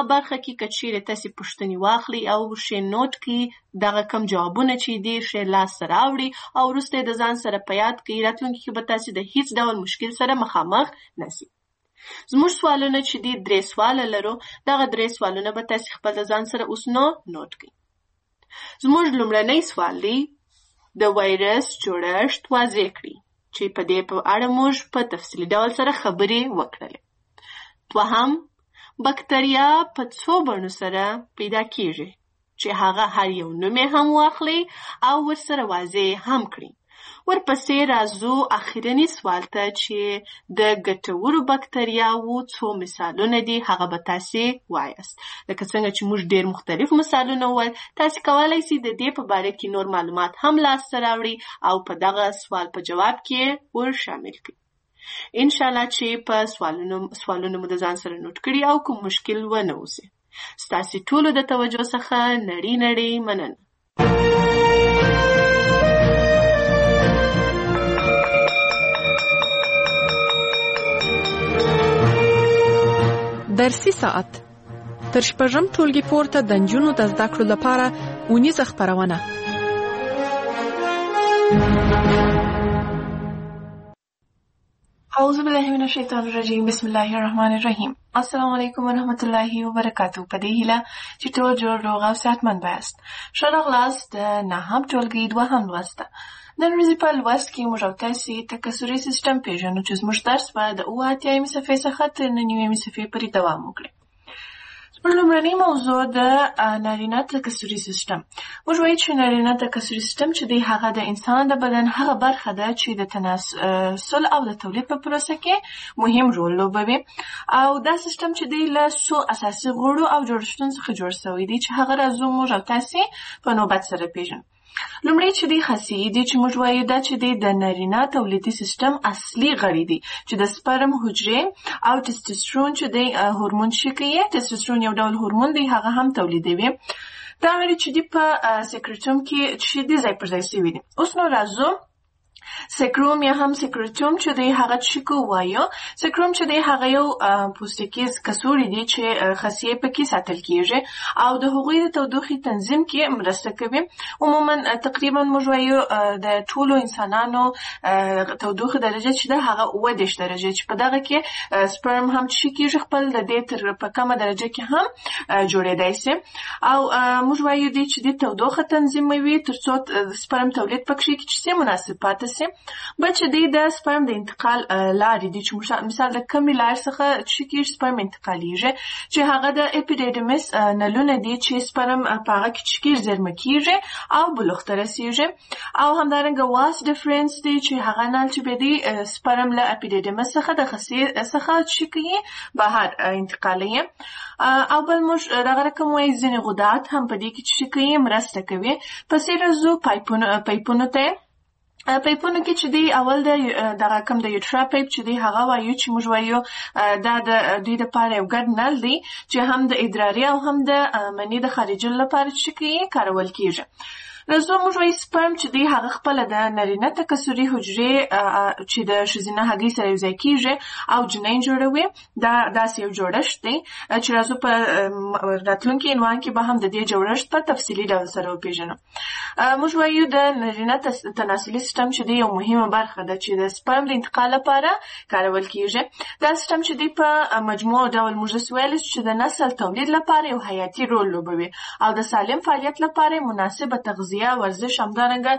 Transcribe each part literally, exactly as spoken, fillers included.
دغه برخه کې که چیرې تاسې پوښتنې واخلي او شی نوٹ کړي دغه کم جوابونه چې دي شی لاسته راوړي او وروسته یې د ځان سره په یاد کړي، راتلونکي کې به تاسې د هیڅ ډول مشکل سره مخامخ نسئ. زموږ سوالونه چې دي درې سواله لرو، دغه درې سوالونه به تاسې خپل د ځان سره اوس نو نوٹ کړئ. زموږ لومړنی سوال دی د وایرس جوړښت واضح کړي چې په دې په اړه موږ په تفصیلي ډول سره خبرې وکړلې. دوهم، بکتریا په څو بڼو سره پیدا کیږي چې هغه هر یو نوم یې هم واخلي او ورسره واضح هم کړي. ورپسې راځو اخرني سوال ته چې د ګټورو بکتریاوو څو مثالونه دي هغه به تاسې وایاست. لکه څنګه چې موږ ډېر مختلف مثالونه وویل، تاسې کولی سئ د دې په باره کې نور معلومات هم لاسته راوړئ او په دغه سوال په جواب کې ور شامل کړئ. انشاءالله چې په سوالونو سوالونو مو د ځان سره نوٹ کړي او کوم مشکل ونه اوسي. ستاسې ټولو د توجه څخه نړۍ نړۍ مننه. درسي ساعت تر شپږم ټولګي پورته د نجونو د زده کړو لپاره اونیزه خپرونه. اعوذ بالله من الشیطان الرجیم. بسم الله الرحمن الرحیم. السلام علیکم ورحمت الله وبرکاتو. په دې هیله چې ټول جوړ روغ او صحتمند یاست. ښه راغلاست د نهم ټولګي دوهم لوست ته. نن ورځې په لوست کې موږ او تاسې تکثري سیسټم پېژنو چې زموږ درس به د اووه اتیایمې صفحې څخه تر نهه نیمې صفحې پورې دوام وکړي. زموږ لومړنۍ موضوع د نارینه تکثري سیسټم. موږ وایو چې نارینه تکثري سیسټم چې دی هغه د انسان د بدن هغه برخه ده چې د تناسل او د تولید په پروسه کې مهم رول لوبوي او دا سیسټم چې دی له څو اساسي غړو او جوړښتونو څخه جوړ شوی دی چې هغه راځو موږ او تاسې په نوبت سره پېژنو. لومړی چې دی خاصیې دي چې موږ وایو دا چې دی د نارینه تولیدي سیسټم اصلي غړي دي چې د سپرم حجرې او ټسټوسټرون چې دی هورمون چې کوي، ټسټوسټرون یو ډول هورمون دی هغه هم تولیدوي. دا غړي چې دی په سیکریټوم کې چې دی ځای پر ځای شوي دي. اوس نو راځو سیکروم یا هم سیکریټوم چې دی هغه چې کو وایو. سیکروم چې دی هغه یو پوستکیز کڅوړې دي چې خاصیې پکې ساتل کیږي او د هغوی د تودوخې تنظیم کې مرسته کوي. عموما تقریبا موږ وایو د ټولو انسانانو تودوخې درجه چې ده هغه اووه دېرش درجه چې په دغه کې سپرم هم چې کیږي خپل د دې تر په کمه درجه کې هم جوړېدای شي او موږ وایو دی چې د تودوخه تنظیموي تر څو سپرم تولید پکې کې چې مناسب پاتې شي. بل چې دی د سپرم د انتقال لارې دي چې مثال د کمې لارې څخه چې کېږي سپرم انتقالیږي چې هغه د اپیډیډیمس نلونه دي چې سپرم په هغه کې چې کېږي زیرمه کېږي او بلوغ ته رسېږي او همدارنګه واس ډفرنس دی چې هغه نل چې به دی سپرم له اپیډیډیمس څخه د خصیې څخه چې کوي بهر انتقالوي او بل موږ دغه رقم وایي ځینې غدات هم په دې کې چې کوي مرسته کوي. پسې راځو پایپونو ته. پایپونو کې چې دی اول د دغه کم د یوټرا پایپ چې دی هغه وایو چې موږ وایو دا د دوی دپاره یو ګډ نل دی چې هم د ادراري او هم د مني د خارجولو لپاره چې کوي کارول کېږي. راځو موږ وایو سپرم چې دی هغه خپله د نارینه تکثري حجرې چې د ښځینه هګۍ سره یوځای کېږي او جنین جوړوي. دا داسې یو جوړښت دی چې راځو په راتلونکي عنوان کې به هم د دې جوړښت په تفصیلي ډول سره وپېژنو. موږ وایو د نارینه تناسلي سیسټم چې دی یو مهمه برخه ده چې د سپرم د انتقال لپاره کارول کېږي. دا سیسټم چې دی په مجموع ډول موږ داسې ویلی چې د نسل تولید لپاره یو حیاتي رول لوبوي او د سالم فعالیت لپاره مناسبه تغذیه، ورزش، همدارنګه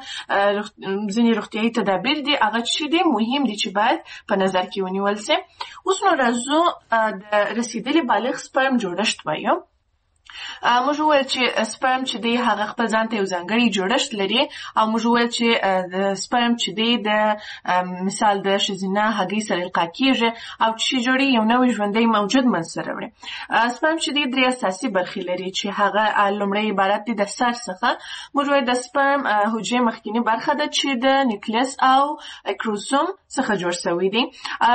ځینې روغتیایي تدابیر دي هغه چې دي مهم دي چې باید په نظر کې ونیول شي. اوس نو راځو د رسیدلي بالغ سپرم جوړښت وایو. موږ وویل چې سپرم چې دی هغه خپل ځان ته یو ځانګړی جوړښت لري او موږ وویل چې د سپرم چې دی د مثال د ښځینه هګۍ سره القا کېږي او چې جوړي یو نوی ژوندی موجود منځته راوړي. سپرم چې دی درې اساسي برخې لري چې هغه لومړی عبارت دی د سر څخه. موږ وایو د سپرم حجرې مخکینی برخه ده چې د نیوکلیس او کروموسوم څخه جوړ شوی دی.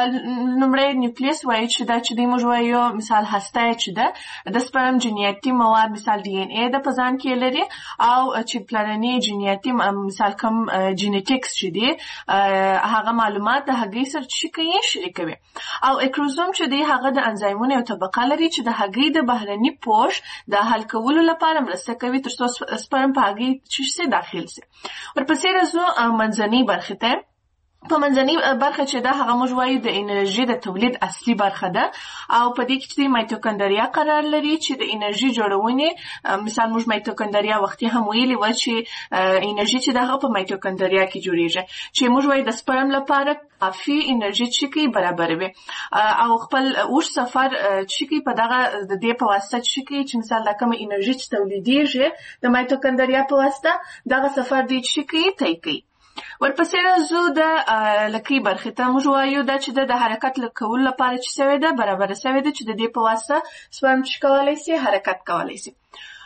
لومړی نیوکلیس وایي چې دا چې دی موږ وایو مثال هسته چې ده د سپرم جنیاتي مواد مواد مثال ډي ان اي د په ځان کې لري او چې پلانني جینیاتي مثال کوم جینیټکس چې دی هغه معلومات د هګۍ سره چې کوي شریکوي او اکروزوم چې دی هغه د انزایمونو یو طبقه لري چې د هګۍ د بهرني پوښ د حل کولو لپاره مرسته کوي تر څو سپرم په هګۍ چې داخل شي. ورپسې راځو منځنۍ برخې ته. په منځنۍ برخه چې دا هغه موږ وایو د انرژي د تولید اصلي برخه ده او په دې کې چې مایټوکاندریا قرار لري چې د انرژي جوړونې مثال موږ مایټوکاندریا وختي هم ویلي و چې انرژي چې دغه په مایټوکاندریا کې جوړیږي چې موږ وایو د سپرم لپاره کافي انرژي چې کی برابروي او خپل اوږد سفر چې کی په دغه د دې په واسطه چې کی چې مثال دا کوم انرژي چې تولیدېږي د مایټوکاندریا په واسطه دغه سفر دی چې کی طی کوي. ورپسې راځو د لکۍ برخې ته. موږ وایو دا چې د حرکت کولو لپاره چې سوې ده برابره سوې ده چې د دې په واسطه سپرم چې کولی شي حرکت کولی شي.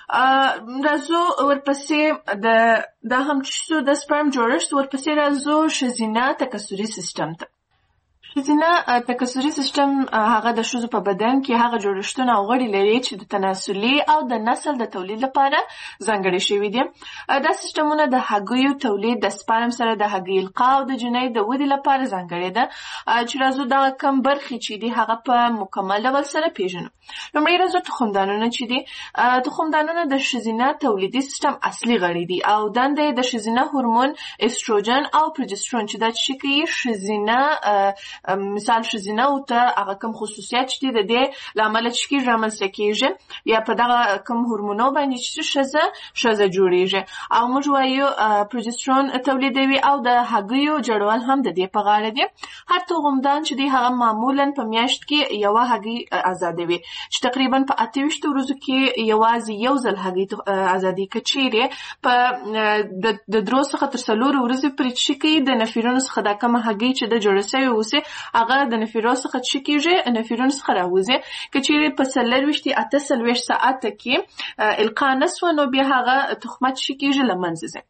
راځو ورپسې د دا هم چې د سپرم جوړښت. ورپسې راځو ښځینه تکثري سیستم ته. ښځینه تکثري سیستم هغه د ښځو په بدن کې هغه جوړښتونه او غړي لري چې د تناسلي او د نسل د تولید لپاره ځانګړي شوي دي. دا سیستمونه د هګیو تولید د سپرم سره د هګۍ القاء او د جنۍ د ودې لپاره ځانګړي ده چې راځو دا کم برخې چې دي هغه په مکمل ډول سره پیژنو. لومړی راځو تخمدانونه چې دي. تخمدانونه د ښځینه تولیدي سیستم اصلي غړي دي او دنده یې د ښځینه هورمون استروجن او پروجسترون چې دا چې کوي ښځینه مثال ښځینه او ته هغه کوم خصوصیات چې د دې لامل چې کیږي رامنځته کیږي یا په دغه کوم هورمونو باندې چې ښځه ښځه جوړیږي او موږ وایو پروجسترون تولیدوي او د هګیو جوړول هم د دې په غاړه دي. هر تخمدان چې دی هغه معمولا په میاشت کې یوه هګۍ آزادوي چې تقریبا په اته ویشت ورځو کې یوازې یو ځل هګۍ آزادي که چیرې په د درو څخه تر څلورو ورځې پورې چې کوي د نفرونو څخه دا کومه هګۍ چې د جوړه سوې اوسي هغه د نفرو څخه چې کیږي نفرون څخه راوځي که چیرې په څلورویشت اته څلوېښت ساعته کې القاء نه سوه نو بیا هغه تخمه چې کیږي له منځه ځي.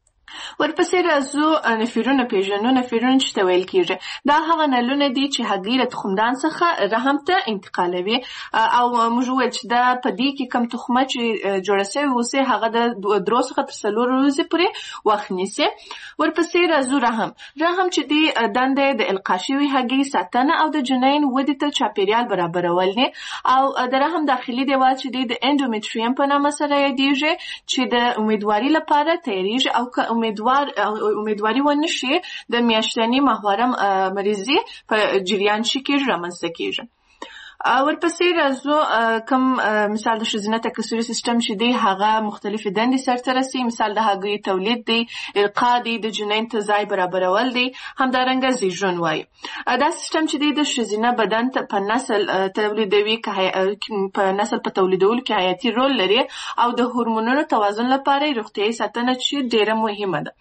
ورپسې راځو نفرونه پیژنو. نفرون چې ته ویل کیږي دا هغه نلونه دي چې هګۍ له تخمدان څخه رحم ته انتقالوي او موږ وویل چې دا په دې کې کوم تخمه چې جوړه سوې اوسي هغه د درو څخه تر څلورو ورځې پورې وخت نیسي. ورپسې راځو رحم. رحم چې دی دنده د القاء شوې هګۍ ساتنه او د جنین ودې ته چاپیریال برابرول دي او د رحم داخلي دیوال چې دی د اندومیټریم په نامه سره یادیږي چې د امیدواري لپاره تیریږي او که امیدوار امیدواري ونه شي د میاشتني ماهواره مریضي په جریان کې کېږي رامنځته کېږي. ورپسې راځو کوم مثال د ښځینه تکثري سیستم چې دی هغه مختلفې دندې سرته رسوي. مثال د هګیو تولید دی، القاء دی، د جنین ته ځای برابرول دی، همدارنګه زیږون وایي. دا سیستم چې دی د ښځینه بدن په نسل تولیدوي په نسل په تولیدولو کې حیاتي رول لري او د هورمونونو توازن لپاره روغتیایي ساتنه چې ډیره مهمه ده.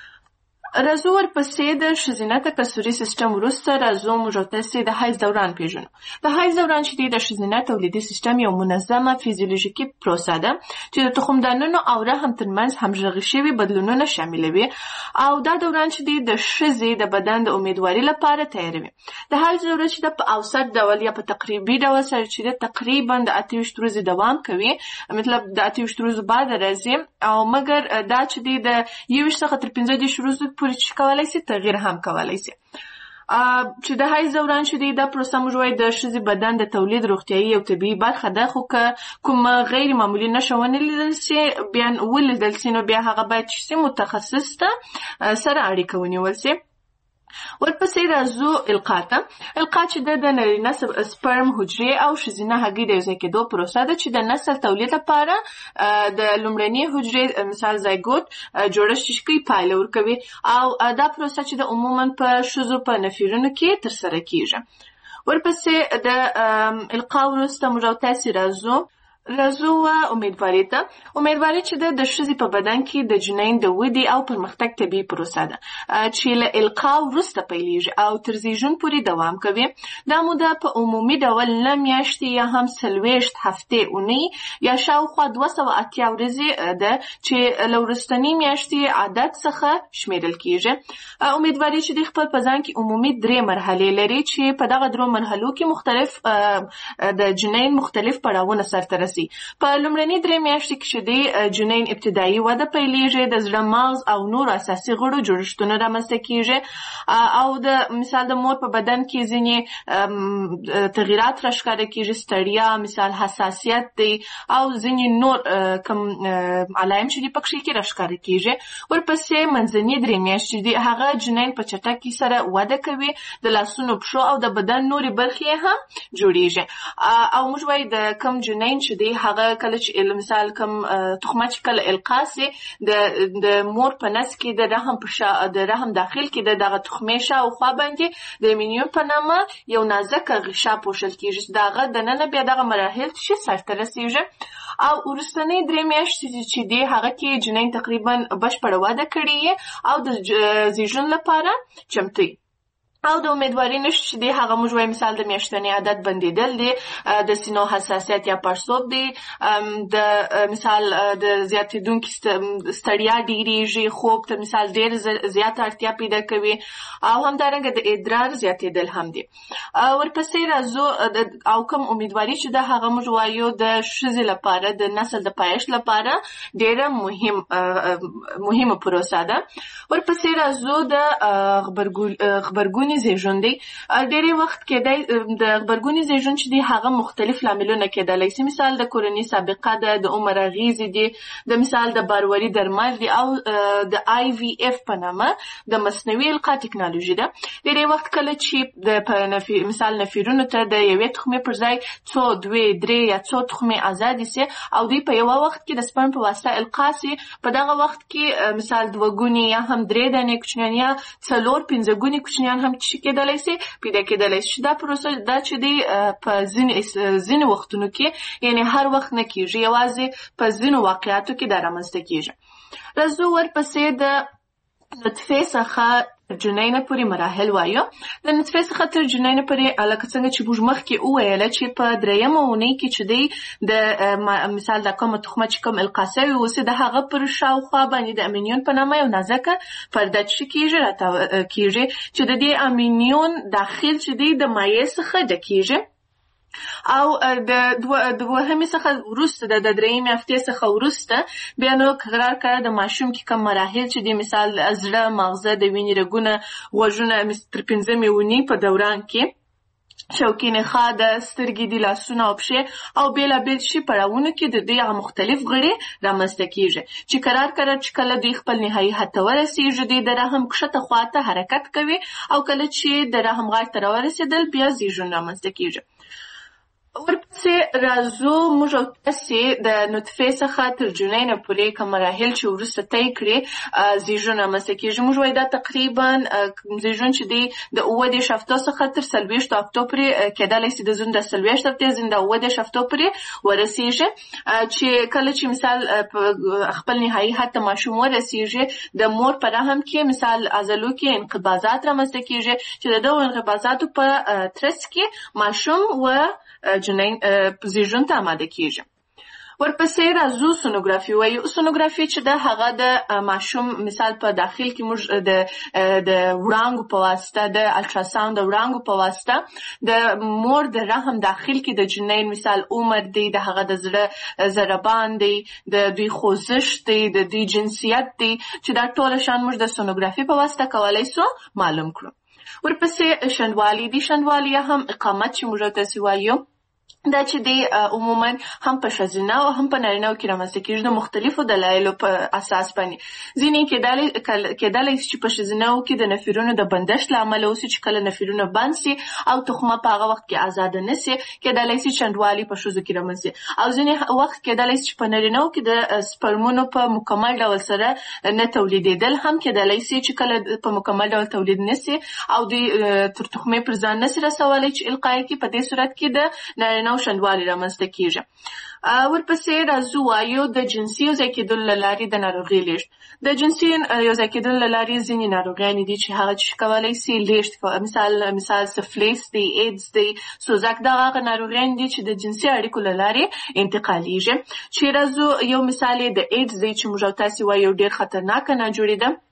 راځو ورپسې د ښځینه تکثري سیستم وروسته راځو موږ ورپسې د حیض دوران پیژنو. د حیض دوران چې دی د ښځینه تولیدي سیستم یو منظمه فیزیولوژیکي پروسه ده چې د تخمدانونو او رحم ترمنځ همغږي شوي بدلونونه شاملوي او دا دوران چې دی د ښځې د بدن د امیدواري لپاره تیاروي. د حیض دوره چې د په اوسط ډول یا په تقریبي ډول سره چې تقریبا د اته ویشت ورځې دوام کوي مطلب د اته ویشت ورځو بعد راځي او مګر دا چې دی د یو ویشت څخه تر پنځه دېرش ورځو پورې چې کولی شي تغییر هم کولی شي. چې د حیض دوران چې دی دا پروسه موږ وایو د ښځې بدن د تولید روغتیایي او طبیعي برخه ده خو که کوم غیر معمولي نښه ونه لیدل شي بیا ولیدل شي نو بیا هغه باید چې متخصص ته سره اړیکه ونیول شي. ورپسې راځو القاء ته. القاء چې د نارینه سپرم حجرې او ښځینه هګۍ د یوځای کېدو پروسه ده چې د نسل تولید لپاره د لومړنۍ حجرې مثال زایګوټ جوړښت چې کوي پایله ورکوي او دا پروسه چې د عموما په ښځو په نفرونو کې ترسره کیږي. ورپسې د القاء وروسته موږ تاسې راځو راځو امیدواري ته. امیدواري چې د ښځې په بدن کې د جنین د ودې او پرمختګ طبیعي پروسه ده چې له القاء وروسته پیلېږي او تر زیږون پورې دوام کوي. دا موده په عمومي ډول نه میاشتې یا هم څلوېښت هفتې اونۍ یا شاوخوا دوه سوه اتیا ورځې ده چې له وروستنۍ میاشتې عادت څخه شمیرل کیږي. امیدواري چې د خپل په ځان کې عمومي درې مرحلې لري چې په دغه درو مرحلو کې مختلف د جنین مختلف پړاوونه سرته رسوي ورسي. په لومړني درې میاشتې کې چې د جنین ابتدایي وده پیلېږي، د زړه، مغز او نور اساسي غړو جوړښتونه رامنځته کېږي او د مثال د مور په بدن کې ځینې تغییرات راښکاره کېږي، ستړیا، مثال حساسیت دی او ځینې نور کوم علایم چې دي پکښې کې راښکاره کېږي. ورپسې منځني درې میاشتې دي هغه جنین په چټکۍ سره وده کوي، د لاسونو، پښو او د بدن نورې برخې هم جوړیږي. او موږ وایو د کم جنین چې دی هغه کله چې مثال کم تخمه چې کله القا سي د د مور په نس کې د رحم په شا د رحم داخل کې د دغه تخمې شاوخوا باندې د امینیون په نامه یو نازکه غشا پوښل کېږي. دغه دننه بیا دغه مراحل چې سرته رسیږي او وروستنۍ درې میاشتې چې دی هغه کې جنین تقریبا بشپړه وده کړې او د زیږون لپاره چمتو او د امیدواري نشته چې دی هغه موږ وایو مثال د میاشتنۍ عادت بندېدل دی، د سینو حساسیت یا پړسوب دی، د مثال د زیاتېدونکي ستړیا ډېرېږي، خوب ته مثال ډېر زیاته اړتیا پیدا کوي او همدارنګه د ادرار زیاتېدل هم دي. ورپسې راځو او کوم امیدواري چې ده هغه موږ وایو د ښځې لپاره د نسل د پایښت لپاره ډېره مهم مهمه پروسه ده. ورپسې راځو د غبرګوني زیږون دی. ډېری وخت کېدای د غبرګوني زیږون چې دی هغه مختلف لاملونه کېدلی سي، مثال د کورنۍ سابقه ده، د عمر اغېزې دي، د مثال د بارواري درمل دي او د آی وي اف په نامه د مصنوعي القا ټکنالوژي ده. ډېری وخت کله چې د مثال نفرونو ته د یوې تخمې پر ځای څو دوې درې یا څو تخمې ازادې سي او دوی په یوه وخت کې د سپرم په واسطه القا سي، په دغه وخت کې مثال دوه ګونې یا هم درې دانې کوچنیان یا څلور پنځه ګونې کوچنیان هم چې کېدلی سي پیدا کېدلی سي. دا پروسه دا چې دی په ځینې ځینې وختونو کې یعنې هر وخت نه کېږي، یوازې په ځینو واقعاتو کې دا رامنځته کېږي. راځو ورپسې د نطفې څخه جنینه پورې مراحل وایو. د نطفې څخه تر جنینه پورې لکه څنګه چې موږ مخکې وویله چې په درېیمه اونۍ کې چې دی د مثال دا کومه تخمه چې کوم القا سوې اوسي د هغه پر شاوخوا باندې د امینیون په نامه یو نازکه پرده چې کېږي راته کېږي چې د دې امینیون داخل چې دی د مایع څخه ډکېږي او د دوهمې څخه وروسته د درېیمې هفتې څخه وروسته بیا نو قرار کړه د ماشوم کې کوم مراحل چې دی مثال زړه، مغزه، د وینې رګونه، غوږونه تر پنځمې اونۍ په دوران کې شوکي نخاع، د سترګې دي، لاسونه او پښې او بېلابېل شي پړاوونو کې د دوی هغه مختلف غړي رامنځته کېږي چې قرار قرار چې کله دوی خپل نهایي حد ته ورسېږي دوی د رحم کښته خواته حرکت کوي او کله چې د رحم غاړې ته راورسېدل بیا زیږون رامنځته کېږي. ورپسې راځو موږ او تاسې د نطفې څخه تر جنینه پورې کوم مراحل چې وروسته طی کړي زیږون رامنځته کېږي. موږ وایو دا تقریبا زیږون چې دی د اووه دېرش هفتو څخه تر څلوېښتو هفتو پورې کېدلی سي د زیږون د څلوېښت هفتې ځینې د اووه دېرش هفتو پورې ورسېږي چې کله چې مثال خپل نهایي حد ته ماشوم ورسېږي د مور په رحم کې مثال عضلو کې انقباضات رامنځته کېږي چې د دغو انقباضاتو په ترڅ کې ماشوم و جنین زیږون ته آماده کېږي. ورپسې راځو سونوګرافي وایو. سونوګرافي چې ده هغه د ماشوم مثال په داخل کې موږ د د وړانګو په واسطه د الټراساوند د وړانګو په واسطه د مور د رحم داخل کې د جنین مثال عمر دی، د هغه د زړه ضربان دی، د دوی خوځښت دی، د دوی جنسیت دی چې دا ټول شان موږ د سونوګرافي په واسطه کولی سو معلوم کړو. ورپسې شنډوالي دي. شنډوالي هم اقامت چې موږ تاسې وایو دا چې دی عموما هم په ښځینه او هم په نارینه‌و کې رامنځته کېږي د مختلفو دلایلو په اساس باندې. ځینې کېدلی شي چې په ښځینه‌و کې د نفرونو د بندښت له امله اوسي چې کله نفرونه بند سي او تخمه په هغه وخت کې ازاده نه سي، کېدلی شي شنډوالي په ښځو کې رامنځته سي. او ځینې وخت کېدلی شي چې په نارینه‌و کې د سپرمونو په مکمل ډول سره نه تولیدېدل هم کېدلی سي چې کله په مکمل ډول تولید نه سي او دوی تر تخمې پر ځان نه سي رسولی چې القا یې کړي. په دې صورت کې د نارینه‌و شنډوالي رامنځته کېږي. ورپسې راځو وایو د جنسي یوځای کېدلو له لارې د ناروغۍ لېږد. د جنسي یوځای کېدلو له لارې ځینې ناروغیانې دي چې هغه چې کولی سي لېږد مثال مثال سفلیس دی، ایډز دی، سوزک، دغه هغه ناروغیانې دي چې د جنسي اړیکو له لارې انتقالېږي. چې راځو یو مثال یې د ایډز دی چې موږ او تاسې وایو ډېر خطرناکه ناجوړې ده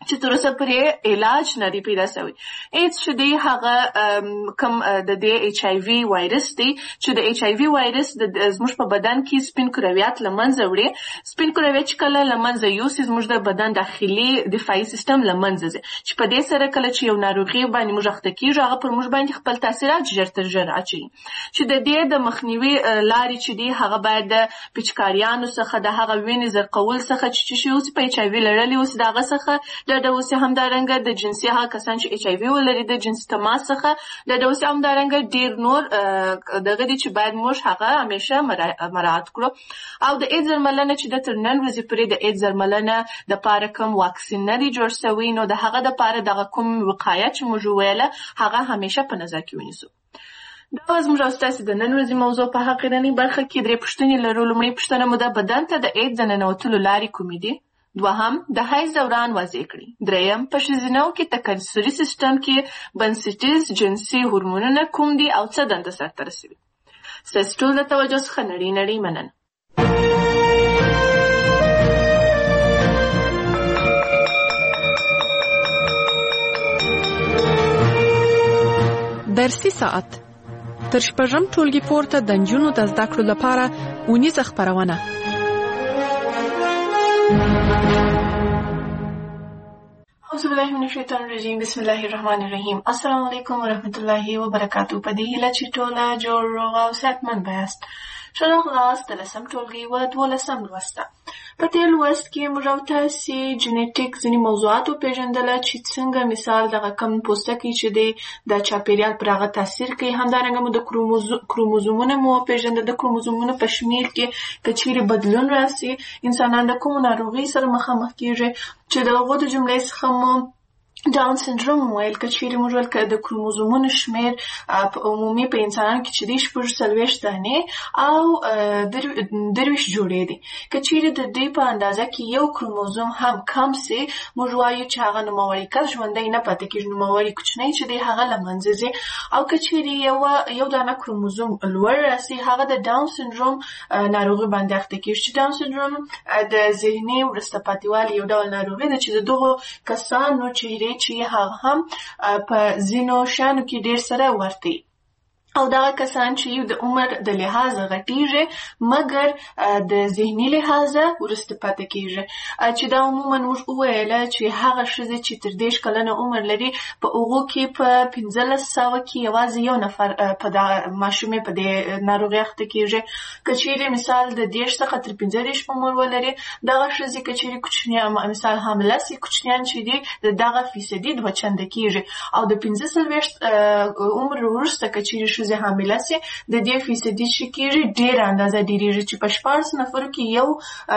چې تر اوسه پرې علاج نه دی پیدا شوی. ایډز چې دی هغه کوم د دې ایچ آی وي وایرس دی چې د ایچ آی وي وایرس د زموږ په بدن کې سپین کرویات له منځه وړي. سپین کرویات چې کله له منځه یوسي زموږ د بدن داخلي دفاعي سیستم له منځه ځي چې په دې سره کله چې یو ناروغي باندې موږ اخته کېږو هغه پر موږ باندې خپل تاثیرات ژر تر ژره اچوي. چې د دې د مخنیوي لارې چې دی هغه باید د پیچکاریانو څخه د هغه وینې زرقول څخه چې چې اوس په ایچ آی وي لرلي اوس د هغه څخه د اوس همدارنګه د جنسي هغه کسان چې ایچ آی وي ولري د جنسي تماس څخه د اوس همدارنګه ډیر نور دغه دي چې باید موږ هغه همیشه مراعات کړو. او د ایډز درملنه چې د تر نن ورځې پورې د ایډز درملنه د پاره کوم واکسین نه دی جوړ شوی نو د هغه د پاره دغه کوم وقایه چې موږ ویله هغه همیشه په نظر کې ونیسو. دا زموږ استاسي د نن ورځې موضوع په حقیقي برخه کې درې پوښتنې لرو. لومړی پوښتنه مو د بدن ته د ایډز ننوتلو لارې کومې دي؟ دوهم د حیض دوران واضح کړي. دریم په ښځینو کې تکثري سیستم کې بنسټیز جنسي هورمونونه کوم دي او څه دنده سرته رسوي. ستاسو ټول د توجه څخه نړۍ نړۍ مننه. درسي ساعت تر شپږم ټولګي پورته د نجونو د زده کړو لپاره اونیزه خپرونه. اعوذ بالله من الشیطان الرجیم بسم الله الرحمن الرحیم. السلام علیکم ورحمۃ اللہ وبرکاتہ. په دې هیله چې ټوله جوړ روغ او صحتمند یاست. ښه راغلاست د لسم ټولګي و دولسم لوست ته. په دې لوست کې موږ او تاسې جینیټیک ځینې موضوعات وپېژندله چې څنګه مثال دغه کم پوستکی چې دی د چاپېریال پر هغه تاثیر کوي. همدارنګه مو د کروموزومونه مو وپېژنده. د کروموزومونو په شمېر کې که چیرې بدلون راسي انسانان د کومو ناروغۍ سره مخامخ کېږي چې د هغو د جملې څخه مو ډاون سنډروم ویل. که چیرې موږ ویل که د کروموزومونو شمېر په عمومي په انسانانو کې چې دی شپږ څلوېښت دانې او درویشت جوړې دي. که چیرې د دوی په اندازه کې یو کروموزوم هم کم سي موږ وایو چې هغه نوموړی کس ژوندی نه پاتې کېږي. نوموړی کوچنی چې دی هغه له منځه ځي. او که چیرې یو یو دانه کروموزوم لوړ راسي هغه د ډاون سنډروم ناروغي باندې اخته کېږي. چې ډاون سنډروم د ذهني وروسته پاتېوالي یو ډول ناروغي ده چې د دغو کسانو چهرې چې هغه هم په ځینو شیانو کې ډېر سره ورته او دغه کسان چې د عمر د لحاظه غټیږي مګر د ذهني لحاظه وروسته پاتې کېږي. چې دا عموما موږ وویله چې هغه ښځې چې تر دېرش کلنه عمر لري په هغو کې په پنځلس سوه کې یوازې یو نفر په دغه ماشومې په دې ناروغۍ اخته کېږي. که چیرې مثال د دېرش څخه تر پنځه دېرش عمر ولري دغه ښځې که چیرې کوچنیان مثال حامله سي کوچنیان چې دي د دغه فیصدي دوه چنده کېږي. او د پنځه څلوېښت عمر وروسته که چیرې ښځې حامله سي د دې فیصدي چې کېږي ډېره اندازه ډېرېږي چې په شپاړس نفرو کې یو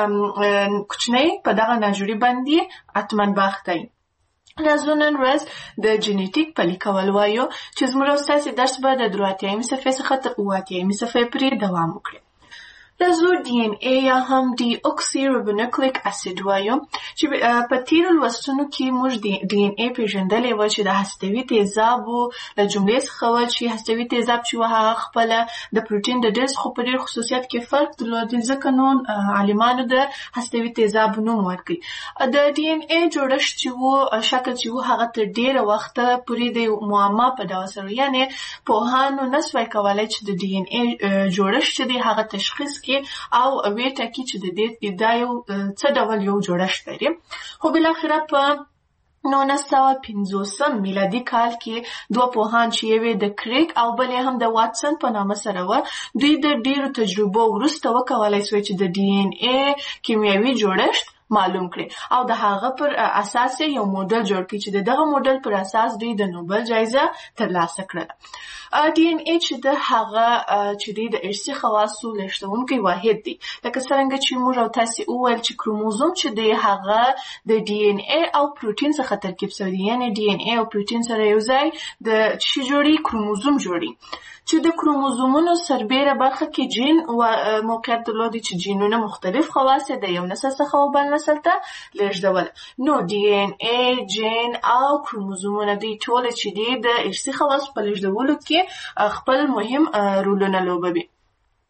کوچنی په دغه ناجوړي باندې حتما باخته وي. راځو نن ورځ د جینیټیک پلي کول وایو چې زموږ او ستاسې درس به د درې اتیایمې صفحې څخه تر اووه اتیایمې صفحې پورې دوام وکړي. راځو ډي ان اے یا هم ډي اوکسي ربونوکلیک اسید وایو چې په تیرو لوستونو کې موږ ډي ان اے پېژندلی وه چې د هستوي تیزابو له جملې څخه وه چې هستوي تیزاب چې وه هغه خپله د پروټین د ډېر څخه په ډېر خصوصیات کې فرق درلود ځکه نو عالمانو د هستوي تیزابو نوم ورکړي. د ډي ان اے جوړښت چې و شکل چې و هغه تر ډېره وخته پورې د معما په ډول سره یعنې پوهانو نه سوای کولی چې د ډي ان اے جوړښت چې دی هغه تشخیص او وی ټاکي چې د دې دا یو څه ډول یو جوړښت لري. خو بالاخره په نولس سوه پنځوسم میلادي کال کې دوه پوهان چې یو د کریک او بل هم د واټسن په نامه سره و دوی د ډیرو تجربو وروسته وکولای شوی چې د ډي ان اے کیمیاوي جوړښت معلوم کړي او د هغه پر اساس یو موډل جوړ کړي چې دغه موډل پر اساس دوی د نوبل جایزه ترلاسه کړه. ډي ان اے چې د هغه چې د ارثي خواصو لېږدونکی واحد دی لکه څرنګه چې موږ او تاسې وویل چې کروموزوم چې دی هغه د ډي ان اے او پروټین څخه ترکیب شوی دی یعنې ډي ان اے او پروټین سره یو ځای د څه جوړي کروموزوم جوړي چې د کروموزومونو سربیره برخه کې جین موقعیت درلودي چې جینونه مختلف خواص د یو نسل څخه بل نسل ته لېږدول. نو ډي ان اے جین او کروموزومونه دوی ټول چې دي د ارثي خواص په لېږدولو کې خپل مهم رولونه لوبوي.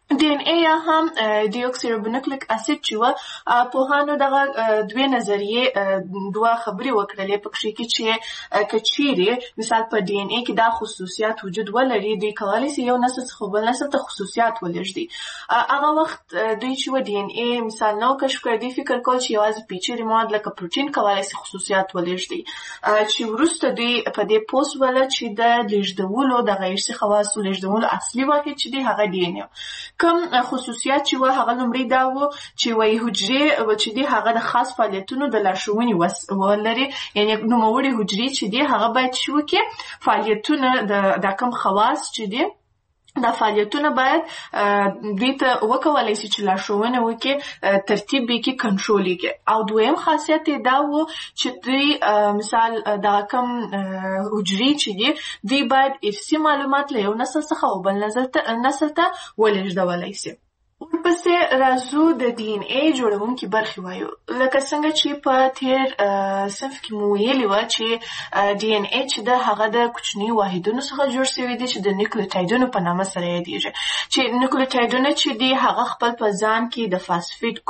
ډي ان اي یا هم ډي اوکسي رایبونوکلیک اسید چې و پوهانو دغه دوه نظریې دوه خبرې وکړلې پکې کې چې کچيري مثال په ډي ان اي کې دا خصوصیات وجود ولري دوی کولای شي یو نسل څخه بل نسل ته خصوصیات ولېږدي هغه وخت دوی چې و ډي ان اي مثال نو کشف کړی دوی فکر کول چې یوازې پیچلي مواد لکه پروتین کولای شي خصوصیات ولېږدي چې وروسته دوی په دې پوس ول چې د لېږدولو د غیر شي خواصو لېږدولو اصلي واحد چې دی هغه ډي ان اي کوم خصوصیات چې و هغه لومړی دا و چې وایي حجرې و چې دی هغه د خاص فعالیتونو د لارښوونې ولري یعنی نوموړي حجرې چې دی هغه باید شي وکړي فعالیتونه د کوم خواص چې دی دا فعالیتونه باید دوی ته وکولای شي چې لارښوونه وکړي ترتیب یې کړي کنټرول یې کړي او دویم خاصیت یې دا و چې دوی مثال دا کوم حجرې چې دي دوی باید ارثي معلومات له یو نسل څخه او بل نسل ته ولېږدولی شي. ورپسې راځو د ډي ان اي جوړونکي برخې وایو لکه څنګه چې په تیر صنف کې مو ویلي وه چې ډي ان اي چې د هغه د کوچني واحدونو څخه جوړ شوي دي چې د نیوکلیوټایډونو په نامه سره یادېږي چې نیوکلیوټایډونه چې دي هغه خپل په ځان کې د فاسفیټ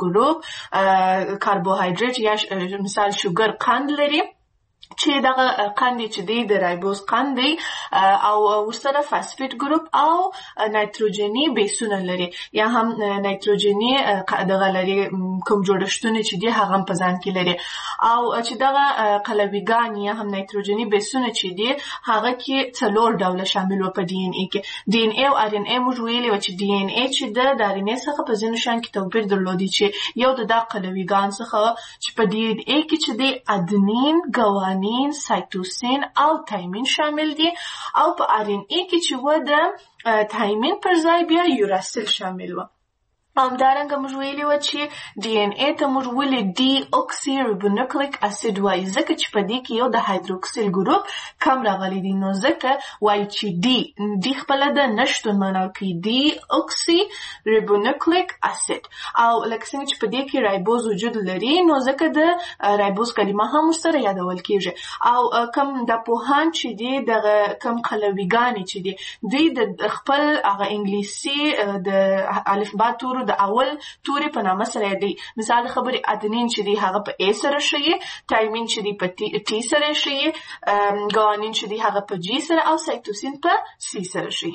ګروپ کاربوهایډریټ یا مثال شوګر قند لري چې دغه قند چې دی د رایبوز قند دی او ورسره فاسفیټ ګروپ او نایتروجني بیسونه لري یا هم نایتروجني دغه لري کوم جوړښتونه چې دی هغه په ځان کې لري او چې دغه قلویګان یا هم نایتروجني بیسونه چې دی هغه کې څلور ډوله شامل و په ډي ان اي کې ډي ان اي او ار ان اي موږ ویلي و چې ډي ان اي چې د ار ان اي څخه په ځینو شیانو کې توپیر درلودي چې یو د دغه قلویګان څخه چې په ډي ان اي کې چې دی ادنین ګوانین سایتوسین او تایمین شامل دي او په ار ان اي کې چې و د تایمین پر ځای بیا یوراسیل شامل و همدارنګه موږ ویلي وه چې ډي ان اي ته موږ ولې ډي اوکسي رایبونوکلیک اسید وایي ځکه چې په دې کې یو د هایدروکسیل ګروپ کم راغلی دی نو ځکه وایي چې ډي ډي خپله د نشتون معنا کوي ډي اوکسي رایبونوکلیک اسید او لکه څنګه چې په دې کې رایبوز وجود لري نو ځکه د رایبوز کلمه هم ورسره یادول کېږي او کم د پوهان چې دي دغه کم قلویګانې چې دي دوی د خپل هغه انګلیسي د الفبا تورو د اول توري په نامه سره دی مثال د خبرې ادنین چې دی هغه په ا سره شي تایمین چې دی په ټي سره شي ګوانین چې دی هغه په جی سره او سایتوسین په سی سره شي.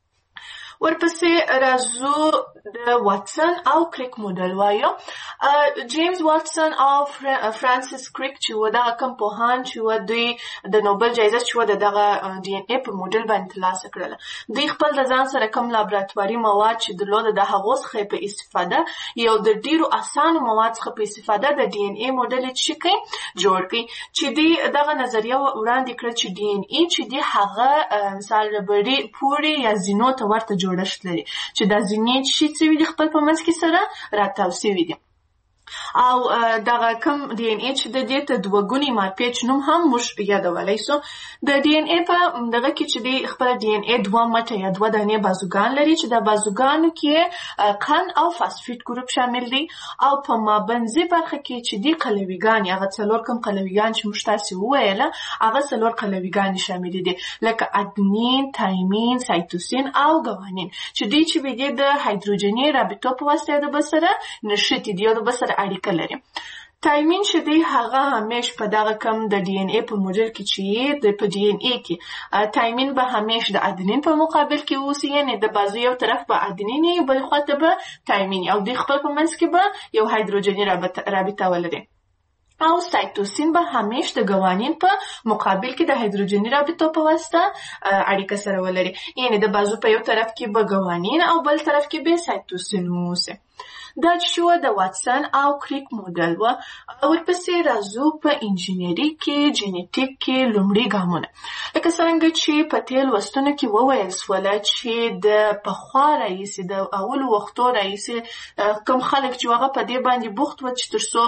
ورپسې راځو د واټسن او کریک موډل وایو جیمز واټسن او فرانسیس کریک چې و دغه کوم پوهان چې و دوی د نوبل جایزه چې و د دغه ډي ان اي په موډل باندې ترلاسه کړله دوی خپل د ځان سره کوم لابراتواري مواد چې درلوده د هغو څخه په استفاده یو د ډیرو اسانو مواد څخه په استفاده د ډي ان اي موډل یې څه کوي جوړ کړي چې دوی دغه نظریه وړاندې کړه چې ډي ان اي چې دی هغه مثال ربړي پوري یا زینو ته ورته جوړښت لري چې دا زینې چې څه وي خپل په منځ کې سره راتاو شوي دي او دغه کوم ډي ان اي چې د دې ته دوه ګونی مارپیچ نوم هم موږ یادولی سو د ډي ان اي په دغه کې چې دی خپل ډي ان اي دوه مټه یا دوه دانې بازوګان لري چې د بازوګانو کې قند او فاسفیټ ګروپ شامل دي او په مابنځي برخه کې چې دی قلویګان هغه څلور کوم قلویګان چې موږ تاسو وویله هغه څلور قلویګان شامل دي لکه ادنین تایمین سایتوسین او ګوانین چې دی چې به د هایدروجني رابطو په واسطه د بسره نشټي دی د بسره اړیکه لري. تایمین چې دی هغه همیش په دغه کم د ډي ان اي په موډل کې چې د په ډي ان اي کې تایمین به همیش د ادنین په مقابل کې اوسي یعنی د بازو یو طرف به ادنین وي بل خواته به تایمین او د خپل په منځ کې به یو هایدروجني رابطه ولري او سایتوسین به همیش د ګوانین په مقابل کې د هایدروجني رابطو په واسطه اړیکه سره ولري یعنی د بازو په یو طرف کې به ګوانین او بل طرف کې به سایتوسین اوسي. دا چې شو د واټسن او کریک موډل و ورپسې راځو په انجینري کې جینیټیک کې لومړي ګامونه لکه څنګه چې په تیر لوستونو کې وویل سوله چې د پخوا راهیسې د اولو وختو راهیسې کوم خلک چې هغه په دې باندې بوخت و چې تر څو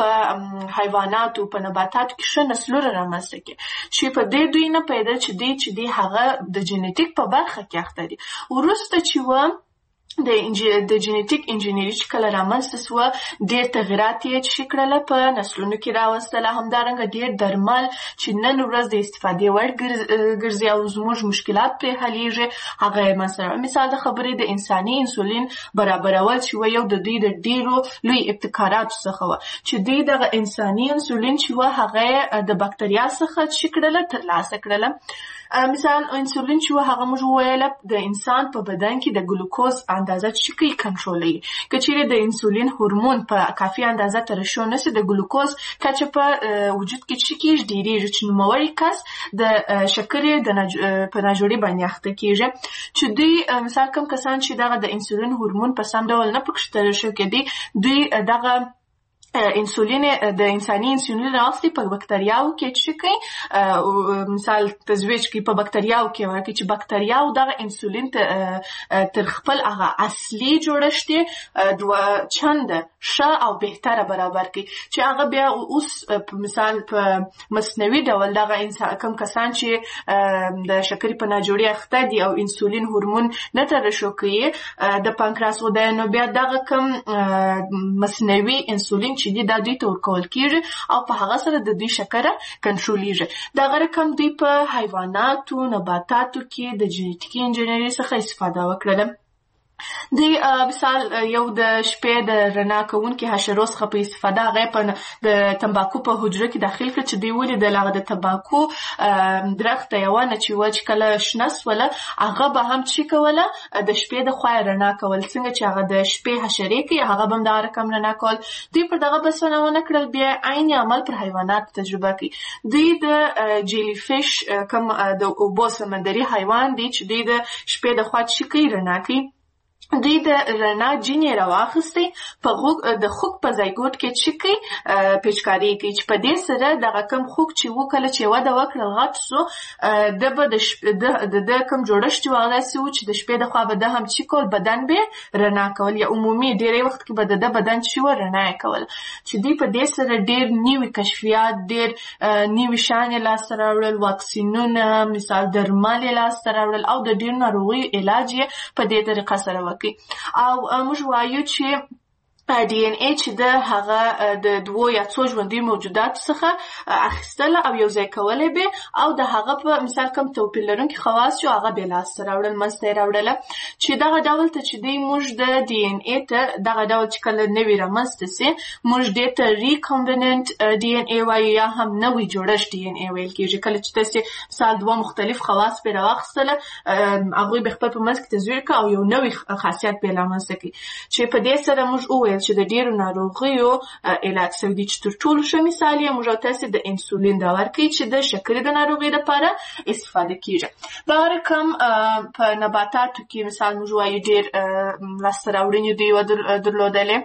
په حیواناتو په نباتاتو کې ښه نسلونه رامنځته کړي چې په دې دوی نه پیدا چې دی چې دی هغه د جینیټیک په برخه کې اخته دي وروسته چې و د د جینیټیک انجینری چې کله رامنځته سوه ډېر تغیرات یې چې کړله په نسلونو کې راوستله. همدارنګه ډېر درمل چې نن ورځ د استفادې وړ ګرځي او زموږ مشکلات پرې حلیږي هغه یې مثلا مثال د خبرې د انساني انسولین برابرول چې و یو د دوی د ډېرو لوی ابتکاراتو څخه وه چې دوی دغه انساني انسولین چې وه هغه یې د بکتریا څخه چې کړله ترلاسه کړله. مثال انسولین چې وه هغه موږ وویله د انسان په بدن کې د ګلوکوز اندازه چې کوي کنټرولوي. که چیرې د انسولین هورمون په کافي اندازه ترشح نشي د ګلوکوز کچه په وجود کې چې کېږي ډېرېږي چې نوموړی کس د شکرې د نج... په ناجوړي باندې اخته کېږي چې دوی مثال کوم کسان چې دغه د انسولین هورمون په سم ډول نه پکې ترشح کېدي دوی دغه انسولین د انساني انسولین راوستي په بکتریاو کې چې کوي مثال تزویج کوي په بکتریاو کې ورکړي چې بکتریاو دغه انسولین تر خپل هغه اصلي جوړښت دوه چنده ښه او بهتره برابر کړي چې هغه بیا اوس مثال په مصنوعي ډول دغه انسان کوم کسان چې د شکرې په ناجوړي اخته دي او انسولین هورمون نه ترشح کوي د پانکراس غده نو بیا دغه کوم مصنوعي انسولین چې دی دا دوی ته ورکول کېږي او په هغه سره د دوی شکره کنټرولېږي. دغه رقم دوی په حیواناتو نباتاتو کې د جینیټیکي انجینري څخه استفاده وکړله. دوی مثال یو د شپې د رڼا کوونکي حشرو څخه په استفاده هغه په د تمباکو په حجره کې داخل کړ چې دوی ولیدل هغه د تمباکو درخت یوه نه چې وه چې کله شنه سوله هغه به هم چې کوله د شپې د خوا رڼا کول څنګه چې هغه د شپې حشرې کوي هغه به هم دغه رقم رڼا کول. دوی پر دغه بسنه ونه کړل بیا عین عمل پر حیوانات تجربه کوي. دوی د جیلی فیش کوم د اوبو سمندري حیوان دی چې دوی د شپې د خوا چې کوي رڼا کوي دوی د رڼا جینې راواخیستې په خوک د خوک په زایګوټ کې چې کوي پیچکاري کوي چې په دې سره دغه کوم خوک چې و کله چې وده وکړل غټ سو د به د د کوم جوړښت چې هغه داسې و چې د شپې د خوا به د هم چې کول بدن به رڼا کول یا عمومي ډېری وخت کې به د بدن چې و رڼا یې کول چې دوی په دې سره ډېر نوي کشفیات ډېر نوي شیان یې لاسته راوړل واکسینونه مثال درمل یې لاسته راوړل او د ډېرو ناروغیو علاج یې په دې طریقه سره وکړي. او موږ وایو چې ډي ان اې چې د هغه د دوو یا څو ژوندي موجوداتو څخه اخیستله او یو ځای کولی به او د هغه په مثال کوم توپیر لرونکي خواص چې هغه بې لاسته راوړل منځته یې راوړله چې دغه ډول ته چې دی موږ د ډي ان اې ته دغه ډول چې کله نوي رامنځته سي موږ دې ته ریکامبیننټ ډي ان اې وایو یا هم نوي جوړښت ډي ان اې ویل کېږي. کله چې تاسې مثال دوه مختلف خواص پرې راواخیستله هغوی به خپل په منځ کې تزویر کړه او یو نوي خاصیت بې رامنځته کړي چې په دې سره موږ وویل چې د ډېرو ناروغیو علاج شوی دی چې تر ټولو ښه مثال یې موږ تاسې د انسولین دا ورکوي چې د شکرې د ناروغۍ لپاره استفاده کېږي. دغه رقم په نباتاتو کې مثال موږ وایو ډېر لاسته راوړنې دوی درلودلې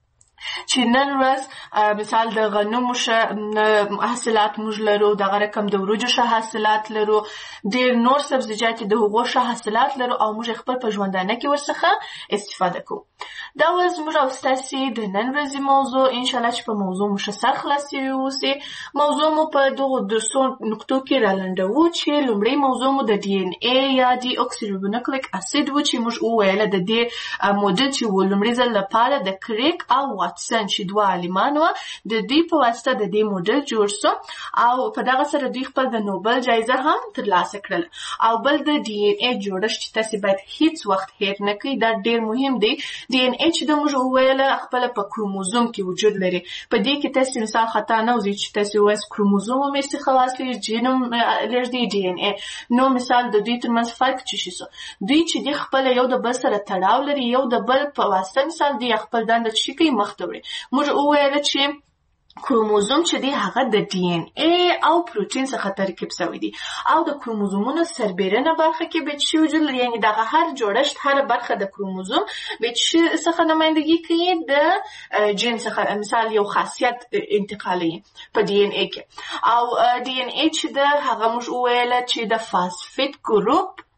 چې نن ورځ مثال د غنمو ښه حاصلات موږ لرو دغه رقم د وریجو ښه حاصلات لرو ډېر نور سبزیجات د هغو ښه حاصلات لرو او موږ خپل په ژوندانه کې ورڅخه استفاده کوو. دا وه زموږ او ستاسې د نن ورځې موضوع. انشاءالله چې په موضوع مو ښه سر خلاص شوي اوسئ. موضوع مو په دغو درسو نقطو کې رالنډوو چې لومړی موضوع مو د ډي ان اې یا ډي اوکسیریبونوکلیک اسید و چې موږ وویله د دې موډل چې و لومړي ځل لپاره د کریک او واټسن چې دوه عالمان وه د دوی په واسطه د دې موډل جوړ سو او په دغه سره دوی خپل د نوبل جایزه هم ترلاسه کړله. او بل د ډي ان اې جوړښت چې تاسې باید هیڅ وخت هیر نه کړئ دا ډېر مهم دی. ډي ان اې چې د موږ وویله خپله په کروموزوم کې وجود لري. په دې کې تاسې مثال خطا نه وځي چې تاسې ووایاست کروموزوم هم یې خواص لري جینوم لري ډي ان اې نو مثال د دوی ترمنځ فرق څه شي سو دوی چې دوی خپله یو د بل سره تړاو لري یو د بل په واسطه مثال دوی خپل دنده چې کوي مخته وړي. موږ وویله چې کروموزوم چې دی هغه د ډي ان اې او پروتین څخه ترکیب شوی دی او د کروموزومونو سربیرنه برخه کې به چې وجود لري یعنې دغه هر جوړښت هر برخه د کروموزوم به چې څخه نمایندګي کوي د جین څخه مثال یو خاصیت انتقالوي په ډي ان اې کې او ډي ان اې چې د هغه موږ وویله چې د فاسفیټ ګروپ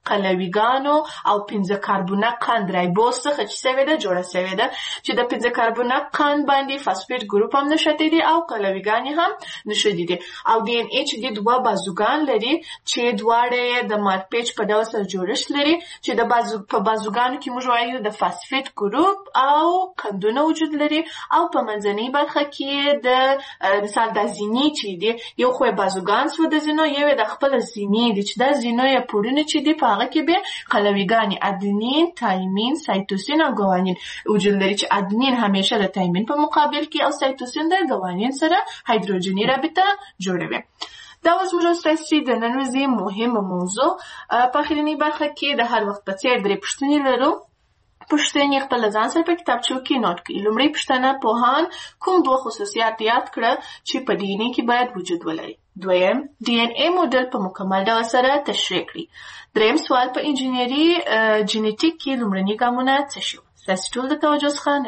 قلویګانو او پنځه کاربونه قند رایبوز څخه چې سوې ده جوړه سوې ده چې د پنځه کاربونه قند باندې فاسفیټ ګروپ هم نښتي دي او قلویګانې هم نښتي دي او ډي ان اې چې دي دوه بازوګان لري چې دواړه یې د مارپیچ په ډول سره جوړښت لري چې د بازو په بازوګانو کې موږ وایو د فاسفیټ ګروپ او قندونه وجود لري او په منځنۍ برخه کې د مثال د زینې چې دي یو خو بازوګان سو د زینو یو د خپل زینې دي چې د زینو یې پورونه چې دي په هغه کې به قلویګانې ادنین تایمین سایتوسین او ګوانین وجود لري چې ادنین همیشه د تایمین په مقابل کې او سایتوسین د ګوانین سره هایدروجني رابطه جوړوي. دا اوس موږ ستاسو د نن ورځې مهمه موضوع په اخرنۍ برخه کې د هر وخت په څیر درې پوښتنې لرو. پوښتنې خپل ځان سره په کتابچو کې نوٹ کړئ. لومړی پوښتنه پوهان کوم دوه خصوصیات یاد کړه چې په ډي ان اې کې باید وجود ولري. دویم ډي ان اې موډل په مکمل ډول سره تشریح کړئ. دریم سوال په انجینري جینیټیک کې لومړني ګامونه څه شول. ستاسو ټول د توجه څخه